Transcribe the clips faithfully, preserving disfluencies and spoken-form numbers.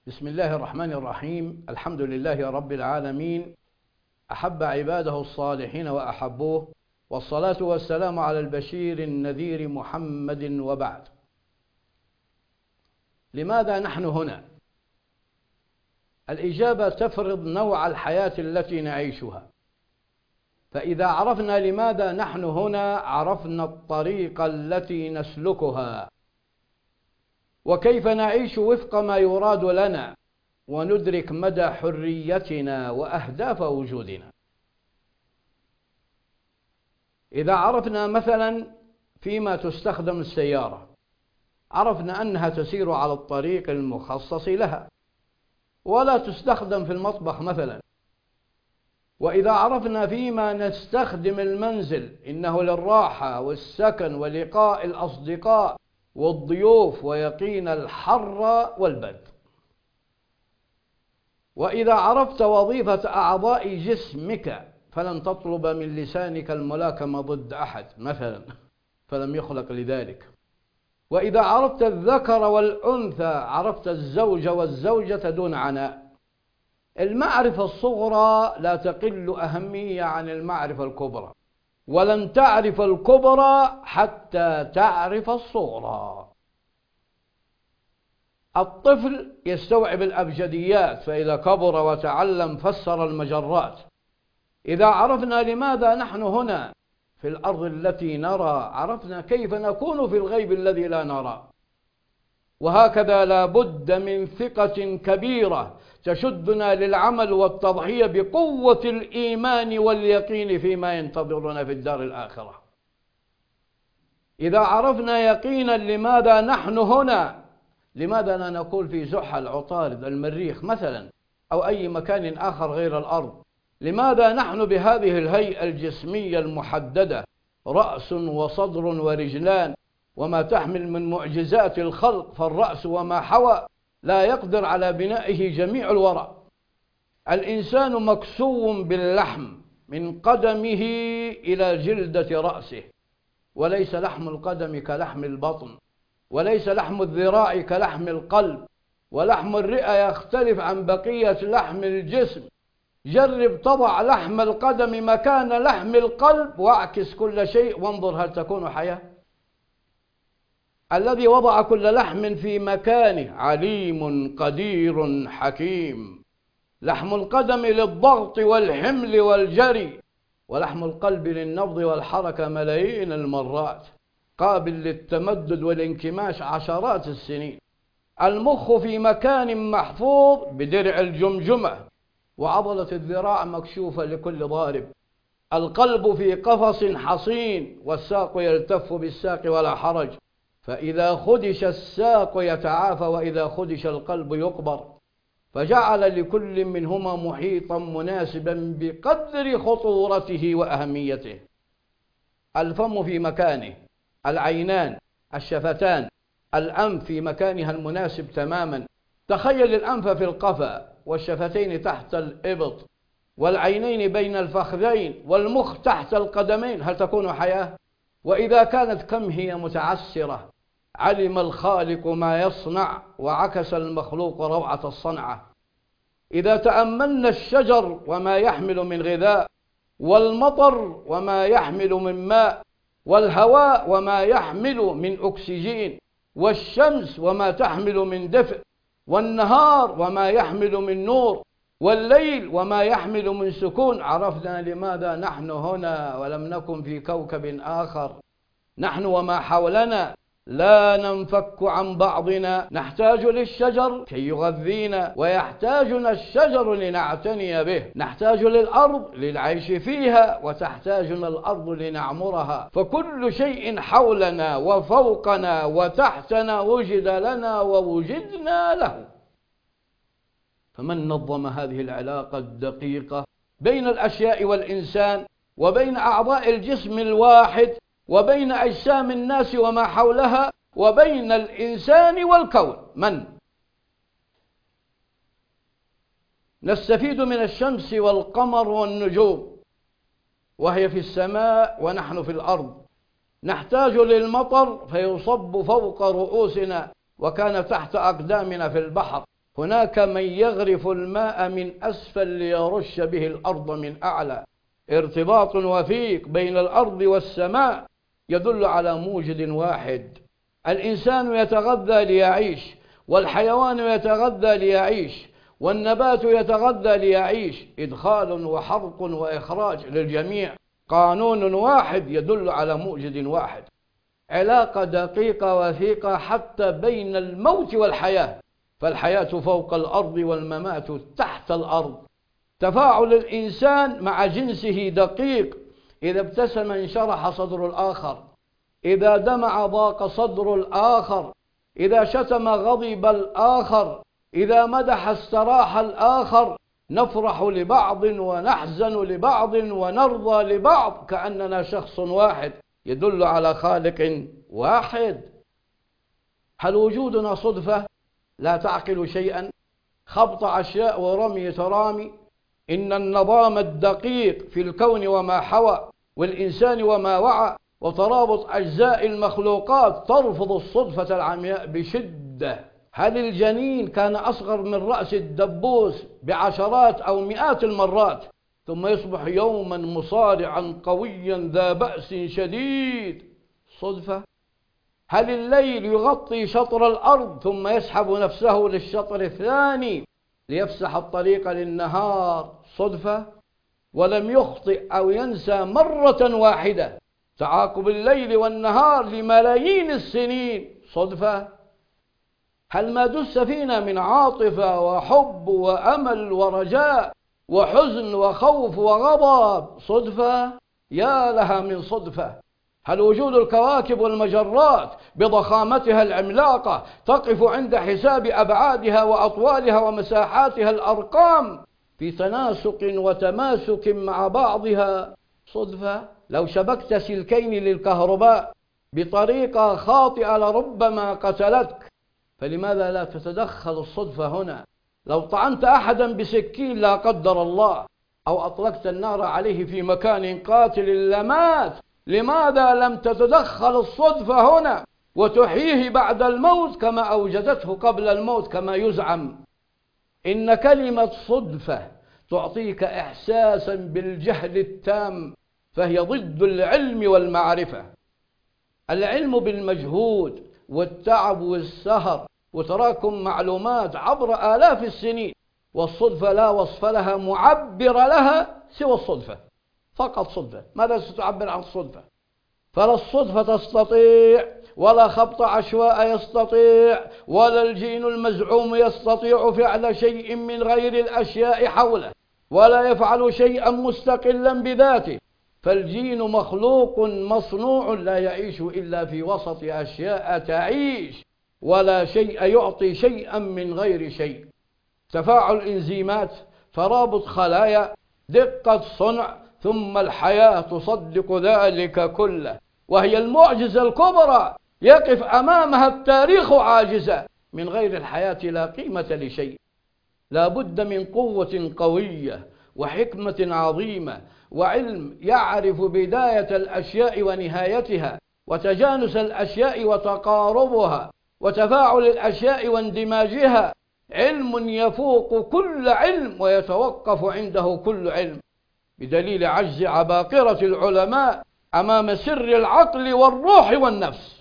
بسم الله الرحمن الرحيم. الحمد لله رب العالمين، أحب عباده الصالحين وأحبوه، والصلاة والسلام على البشير النذير محمد. وبعد، لماذا نحن هنا؟ الإجابة تفرض نوع الحياة التي نعيشها، فإذا عرفنا لماذا نحن هنا عرفنا الطريق التي نسلكها، وكيف نعيش وفق ما يراد لنا، وندرك مدى حريتنا وأهداف وجودنا. إذا عرفنا مثلا فيما تستخدم السيارة، عرفنا أنها تسير على الطريق المخصص لها ولا تستخدم في المطبخ مثلا. وإذا عرفنا فيما نستخدم المنزل، إنه للراحة والسكن ولقاء الأصدقاء والضيوف ويقين الحر والبرد. وإذا عرفت وظيفة أعضاء جسمك فلن تطلب من لسانك الملاكمة ضد أحد مثلا، فلم يخلق لذلك. وإذا عرفت الذكر والأنثى عرفت الزوج والزوجة دون عناء. المعرفة الصغرى لا تقل أهمية عن المعرفة الكبرى، ولن تعرف الكبرى حتى تعرف الصغرى. الطفل يستوعب الأبجديات، فإذا كبر وتعلم فسر المجرات. إذا عرفنا لماذا نحن هنا في الأرض التي نرى، عرفنا كيف نكون في الغيب الذي لا نرى. وهكذا لا بد من ثقة كبيرة تشدنا للعمل والتضحية بقوة الإيمان واليقين فيما ينتظرنا في الدار الآخرة. إذا عرفنا يقينا لماذا نحن هنا، لماذا لا نقول في زحل، عطارد، المريخ مثلا، أو أي مكان آخر غير الأرض؟ لماذا نحن بهذه الهيئة الجسمية المحددة، رأس وصدر ورجلان وما تحمل من معجزات الخلق، فالرأس وما حوى لا يقدر على بنائه جميع الورى. الإنسان مكسو باللحم من قدمه إلى جلدة رأسه، وليس لحم القدم كلحم البطن، وليس لحم الذراع كلحم القلب، ولحم الرئة يختلف عن بقية لحم الجسم. جرب تضع لحم القدم مكان لحم القلب واعكس كل شيء وانظر هل تكون حياة. الذي وضع كل لحم في مكانه عليم قدير حكيم. لحم القدم للضغط والحمل والجري، ولحم القلب للنبض والحركة ملايين المرات، قابل للتمدد والانكماش عشرات السنين. المخ في مكان محفوظ بدرع الجمجمة، وعضلة الذراع مكشوفة لكل ضارب. القلب في قفص حصين، والساق يلتف بالساق ولا حرج، فإذا خدش الساق يتعافى، وإذا خدش القلب يقبر. فجعل لكل منهما محيطا مناسبا بقدر خطورته وأهميته. الفم في مكانه، العينان، الشفتان، الأنف في مكانها المناسب تماما. تخيل الأنف في القفا، والشفتين تحت الإبط، والعينين بين الفخذين، والمخ تحت القدمين، هل تكون حياة؟ وإذا كانت كم هي متعسرة. علم الخالق ما يصنع، وعكس المخلوق روعة الصنعة. إذا تأملنا الشجر وما يحمل من غذاء، والمطر وما يحمل من ماء، والهواء وما يحمل من أكسجين، والشمس وما تحمل من دفء، والنهار وما يحمل من نور، والليل وما يحمل من سكون، عرفنا لماذا نحن هنا ولم نكن في كوكب آخر. نحن وما حولنا لا ننفك عن بعضنا، نحتاج للشجر كي يغذينا، ويحتاجنا الشجر لنعتني به. نحتاج للأرض للعيش فيها، وتحتاجنا الأرض لنعمرها. فكل شيء حولنا وفوقنا وتحتنا وجد لنا ووجدنا له. فمن نظم هذه العلاقة الدقيقة بين الأشياء والإنسان، وبين أعضاء الجسم الواحد، وبين أجسام الناس وما حولها، وبين الإنسان والكون؟ من؟ نستفيد من الشمس والقمر والنجوم، وهي في السماء ونحن في الأرض. نحتاج للمطر فيصب فوق رؤوسنا، وكان تحت أقدامنا في البحر، هناك من يغرف الماء من أسفل ليرش به الأرض من أعلى. ارتباط وثيق بين الأرض والسماء يدل على موجد واحد. الإنسان يتغذى ليعيش، والحيوان يتغذى ليعيش، والنبات يتغذى ليعيش. إدخال وحرق وإخراج للجميع، قانون واحد يدل على موجد واحد. علاقة دقيقة وثيقة حتى بين الموت والحياة، فالحياة فوق الأرض والممات تحت الأرض. تفاعل الإنسان مع جنسه دقيق، إذا ابتسم انشرح صدر الآخر، إذا دمع ضاق صدر الآخر، إذا شتم غضب الآخر، إذا مدح استراح الآخر. نفرح لبعض ونحزن لبعض ونرضى لبعض كأننا شخص واحد، يدل على خالق واحد. هل وجودنا صدفة لا تعقل شيئا؟ خبط أشياء ورمي ترامي. إن النظام الدقيق في الكون وما حوى، والإنسان وما وعى، وترابط أجزاء المخلوقات ترفض الصدفة العمياء بشدة. هل الجنين كان أصغر من رأس الدبوس بعشرات أو مئات المرات، ثم يصبح يوما مصارعا قويا ذا بأس شديد؟ صدفة؟ هل الليل يغطي شطر الأرض ثم يسحب نفسه للشطر الثاني ليفسح الطريق للنهار؟ صدفة؟ ولم يخطئ أو ينسى مرة واحدة تعاقب الليل والنهار لملايين السنين؟ صدفة؟ هل ما دس فينا من عاطفة وحب وأمل ورجاء وحزن وخوف وغضب؟ صدفة؟ يا لها من صدفة. هل وجود الكواكب والمجرات بضخامتها العملاقة تقف عند حساب أبعادها وأطوالها ومساحاتها الأرقام في تناسق وتماسك مع بعضها؟ صدفة؟ لو شبكت سلكين للكهرباء بطريقة خاطئة لربما قتلتك، فلماذا لا تتدخل الصدفة هنا؟ لو طعنت أحدا بسكين لا قدر الله، أو أطلقت النار عليه في مكان قاتل لمات، لماذا لم تتدخل الصدفة هنا وتحييه بعد الموت كما أوجدته قبل الموت كما يزعم؟ إن كلمة صدفة تعطيك إحساسا بالجهل التام، فهي ضد العلم والمعرفة. العلم بالمجهود والتعب والسهر وتراكم معلومات عبر آلاف السنين، والصدفة لا وصف لها معبر لها سوى الصدفة، فقط صدفة. ماذا ستعبر عن الصدفة؟ فلا الصدفة تستطيع، ولا خبط عشواء يستطيع، ولا الجين المزعوم يستطيع فعل شيء من غير الأشياء حوله، ولا يفعل شيئا مستقلا بذاته. فالجين مخلوق مصنوع لا يعيش إلا في وسط أشياء تعيش، ولا شيء يعطي شيئا من غير شيء. تفاعل إنزيمات، ترابط خلايا، دقة صنع، ثم الحياة تصدق ذلك كله، وهي المعجزة الكبرى يقف أمامها التاريخ عاجزا. من غير الحياة لا قيمة لشيء. لا بد من قوة قوية وحكمة عظيمة وعلم يعرف بداية الأشياء ونهايتها، وتجانس الأشياء وتقاربها، وتفاعل الأشياء واندماجها. علم يفوق كل علم ويتوقف عنده كل علم، بدليل عجز عباقرة العلماء أمام سر العقل والروح والنفس،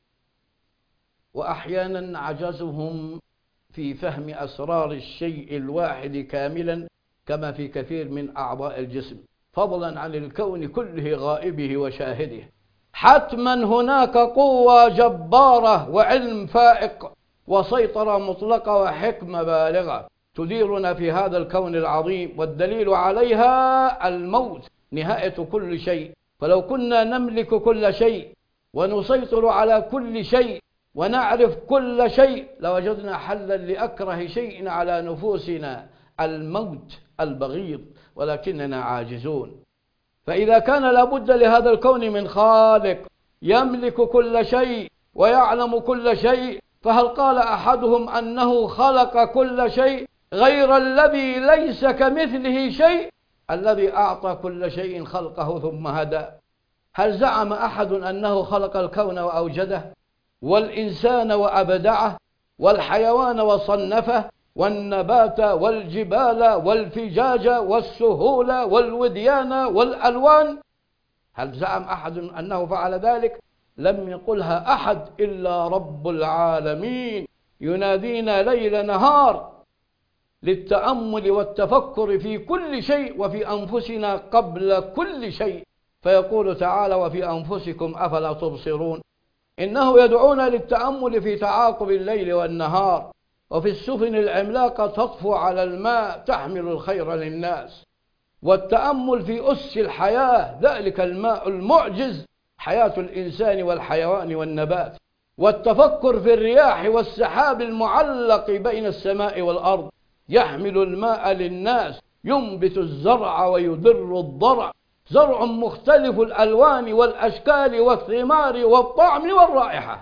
وأحيانا عجزهم في فهم أسرار الشيء الواحد كاملا كما في كثير من أعضاء الجسم، فضلا عن الكون كله غائبه وشاهده. حتما هناك قوة جبارة وعلم فائق وسيطرة مطلقة وحكمة بالغة تديرنا في هذا الكون العظيم، والدليل عليها الموت نهاية كل شيء. فلو كنا نملك كل شيء ونسيطر على كل شيء ونعرف كل شيء لوجدنا حلا لأكره شيء على نفوسنا، الموت البغيض، ولكننا عاجزون. فإذا كان لابد لهذا الكون من خالق يملك كل شيء ويعلم كل شيء، فهل قال أحدهم أنه خلق كل شيء غير الذي ليس كمثله شيء، الذي أعطى كل شيء خلقه ثم هدى؟ هل زعم أحد أنه خلق الكون وأوجده، والإنسان وأبدعه، والحيوان وصنفه، والنبات والجبال والفجاج والسهول والوديان والألوان. هل زعم أحد أنه فعل ذلك؟ لم يقلها أحد إلا رب العالمين، ينادينا ليل نهار للتأمل والتفكر في كل شيء وفي أنفسنا قبل كل شيء، فيقول تعالى: وفي أنفسكم أفلا تبصرون. إنه يدعونا للتأمل في تعاقب الليل والنهار، وفي السفن العملاقة تطفو على الماء تحمل الخير للناس، والتأمل في أس الحياة، ذلك الماء المعجز حياة الإنسان والحيوان والنبات، والتفكر في الرياح والسحاب المعلق بين السماء والأرض، يحمل الماء للناس، ينبت الزرع ويدر الضرع، زرع مختلف الألوان والأشكال والثمار والطعم والرائحة.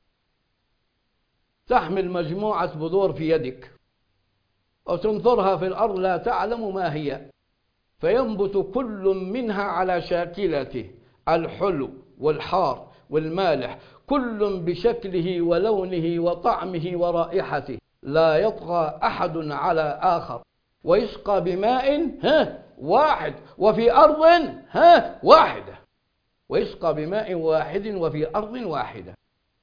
تحمل مجموعة بذور في يدك وتنثرها في الأرض لا تعلم ما هي، فينبت كل منها على شاكلته، الحلو والحار والمالح، كل بشكله ولونه وطعمه ورائحته، لا يطغى أحد على آخر، ويسقى بماء ها واحد وفي أرض ها واحدة، ويسقى بماء واحد وفي أرض واحدة.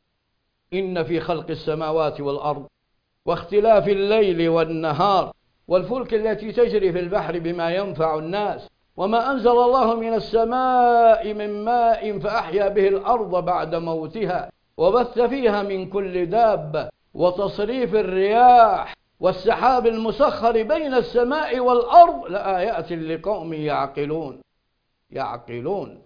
إن في خلق السماوات والأرض واختلاف الليل والنهار والفلك التي تجري في البحر بما ينفع الناس، وما أنزل الله من السماء من ماء فأحيا به الأرض بعد موتها، وبث فيها من كل دابة، وتصريف الرياح والسحاب المسخر بين السماء والأرض لآيات لقوم يعقلون. يعقلون.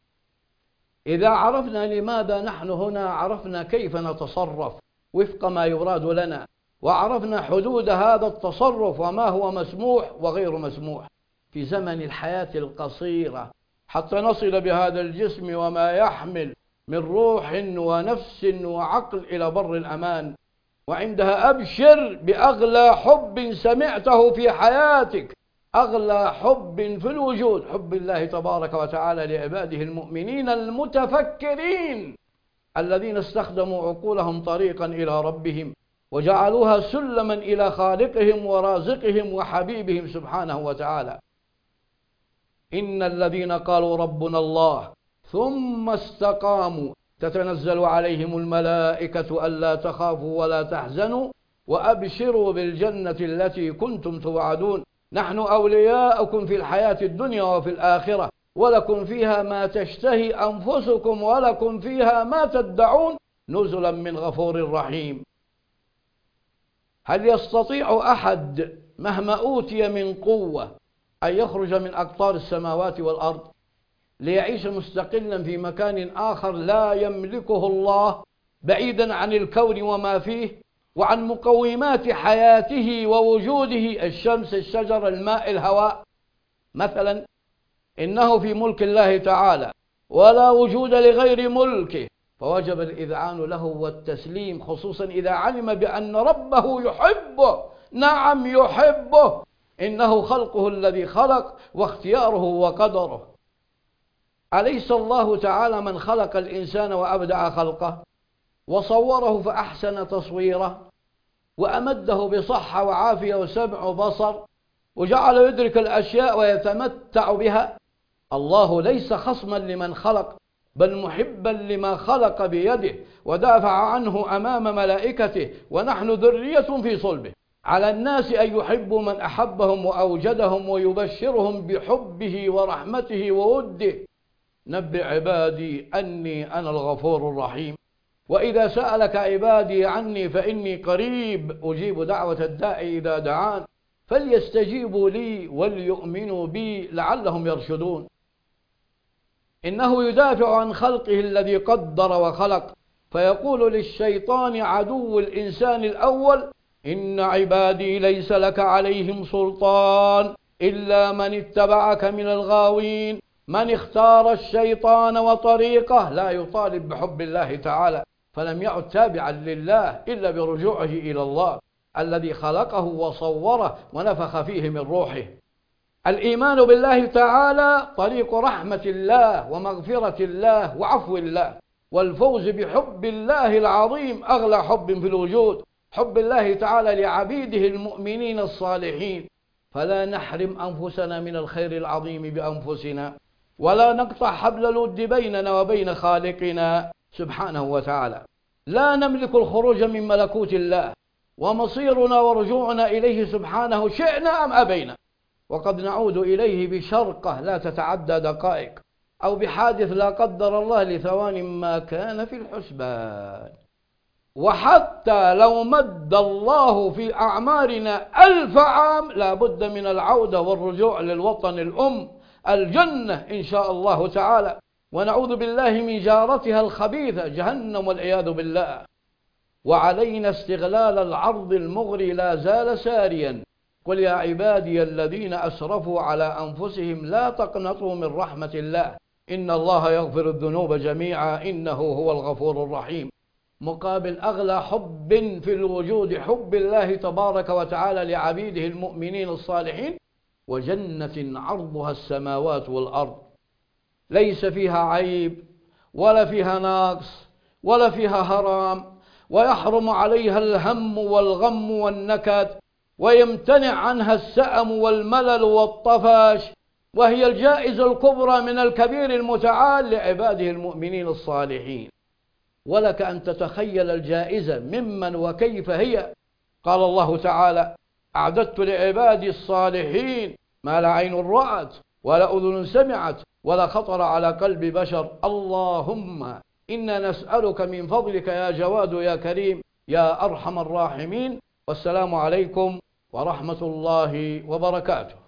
إذا عرفنا لماذا نحن هنا، عرفنا كيف نتصرف وفق ما يراد لنا، وعرفنا حدود هذا التصرف وما هو مسموح وغير مسموح في زمن الحياة القصيرة، حتى نصل بهذا الجسم وما يحمل من روح ونفس وعقل إلى بر الأمان. وعندها أبشر بأغلى حب سمعته في حياتك، أغلى حب في الوجود، حب الله تبارك وتعالى لعباده المؤمنين المتفكرين الذين استخدموا عقولهم طريقا إلى ربهم، وجعلوها سلما إلى خالقهم ورازقهم وحبيبهم سبحانه وتعالى. إن الذين قالوا ربنا الله ثم استقاموا تتنزل عليهم الملائكة ألا تخافوا ولا تحزنوا وأبشروا بالجنة التي كنتم توعدون، نحن أولياؤكم في الحياة الدنيا وفي الآخرة، ولكم فيها ما تشتهي أنفسكم ولكم فيها ما تدعون، نزلا من غفور رحيم. هل يستطيع أحد مهما أوتي من قوة أن يخرج من أقطار السماوات والأرض ليعيش مستقلا في مكان آخر لا يملكه الله، بعيدا عن الكون وما فيه وعن مقومات حياته ووجوده، الشمس، الشجر، الماء، الهواء مثلا؟ إنه في ملك الله تعالى ولا وجود لغير ملكه، فوجب الإذعان له والتسليم، خصوصا إذا علم بأن ربه يحبه. نعم يحبه، إنه خلقه الذي خلق واختياره وقدره. أليس الله تعالى من خلق الإنسان وأبدع خلقه وصوره فأحسن تصويره وأمده بصحة وعافية وسمع وبصر وجعل يدرك الأشياء ويتمتع بها؟ الله ليس خصما لمن خلق، بل محبا لما خلق بيده، ودافع عنه أمام ملائكته، ونحن ذرية في صلبه. على الناس أن يحبوا من أحبهم وأوجدهم ويبشرهم بحبه ورحمته ووده. نبئ عبادي أني أنا الغفور الرحيم، وإذا سألك عبادي عني فإني قريب أجيب دعوة الداعي إذا دعان، فليستجيبوا لي وليؤمنوا بي لعلهم يرشدون. إنه يدافع عن خلقه الذي قدر وخلق، فيقول للشيطان عدو الإنسان الأول: إن عبادي ليس لك عليهم سلطان إلا من اتبعك من الغاوين. من اختار الشيطان وطريقه لا يطالب بحب الله تعالى، فلم يعد تابعا لله إلا برجوعه إلى الله الذي خلقه وصوره ونفخ فيه من روحه. الإيمان بالله تعالى طريق رحمة الله ومغفرة الله وعفو الله، والفوز بحب الله العظيم أغلى حب في الوجود، حب الله تعالى لعبيده المؤمنين الصالحين، فلا نحرم أنفسنا من الخير العظيم بأنفسنا، ولا نقطع حبل الود بيننا وبين خالقنا سبحانه وتعالى. لا نملك الخروج من ملكوت الله، ومصيرنا ورجوعنا إليه سبحانه شئنا أم أبينا، وقد نعود إليه بشرقة لا تتعدى دقائق، أو بحادث لا قدر الله لثوان ما كان في الحسبان. وحتى لو مد الله في أعمارنا ألف عام لا بد من العودة والرجوع للوطن الأم الجنة إن شاء الله تعالى، ونعوذ بالله من جارتها الخبيثة جهنم والعياذ بالله. وعلينا استغلال العرض المغري لا زال ساريا. قل يا عبادي الذين أسرفوا على أنفسهم لا تقنطوا من رحمة الله إن الله يغفر الذنوب جميعا إنه هو الغفور الرحيم. مقابل أغلى حب في الوجود حب الله تبارك وتعالى لعبيده المؤمنين الصالحين، وجنة عرضها السماوات والأرض ليس فيها عيب ولا فيها نقص ولا فيها هرم، ويحرم عليها الهم والغم والنكد، ويمتنع عنها السأم والملل والطفش، وهي الجائزة الكبرى من الكبير المتعال لعباده المؤمنين الصالحين. ولك أن تتخيل الجائزة ممن وكيف هي. قال الله تعالى: أعددت لعبادي الصالحين ما لا عين رأت ولا أذن سمعت ولا خطر على قلب بشر. اللهم إنا نسألك من فضلك يا جواد يا كريم يا أرحم الراحمين. والسلام عليكم ورحمة الله وبركاته.